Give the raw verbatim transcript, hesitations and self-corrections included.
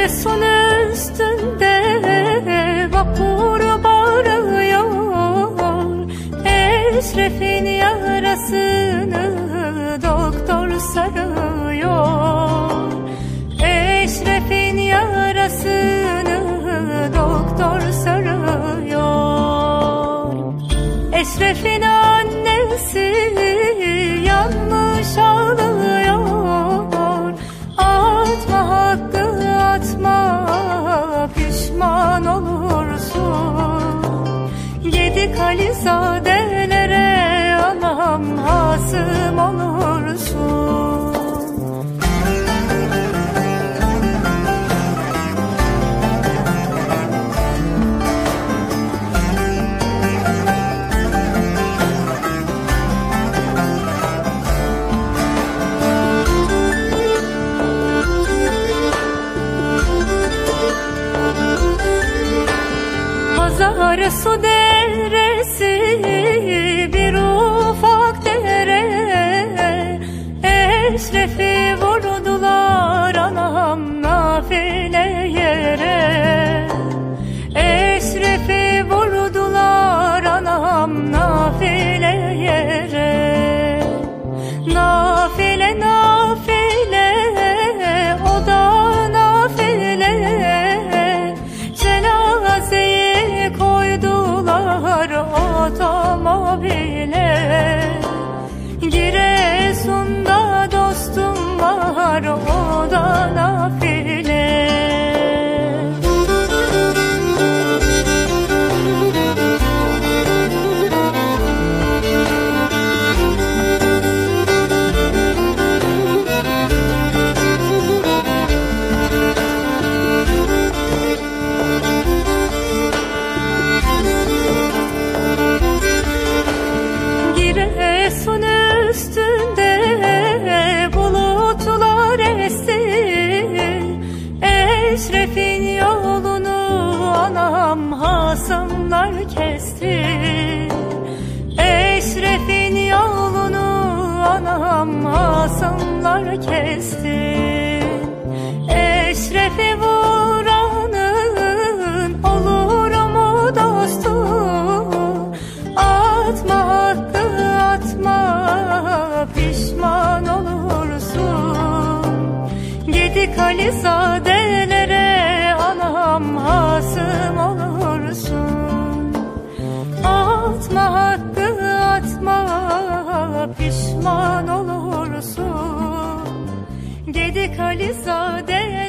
Giresun üstünde vapur bağırıyor, Eşref'in yarasını doktor sarıyor. Eşref'in yarasını doktor sarıyor. Eşref'in annesi yanmış ağlıyor. Atma hakkı atma, pişman olursun. Yedi Kalizadelere anam hasım olursun. Zarsu deresi bir ufak dere, Eşref'i vurdular anam nafile yere. Eşref'i vurdular anam nafile yere. Nafile nafile o da nafile, cenazeyi koydular otomobile. Giresun'da dostum var, o da nafile. Giresun üstünde bulutlar esti, Eşref'in yolunu anam hasımlar kesti. Eşref'in yolunu anam hasımlar kesti. Eşref'i vuranın olur mu dostu? Atma hakkı atma, pişman olursun. Yedi Kalizadelere anam hasım olursun. Atma hakkı atma, pişman olursun. Yedi Kalizadelere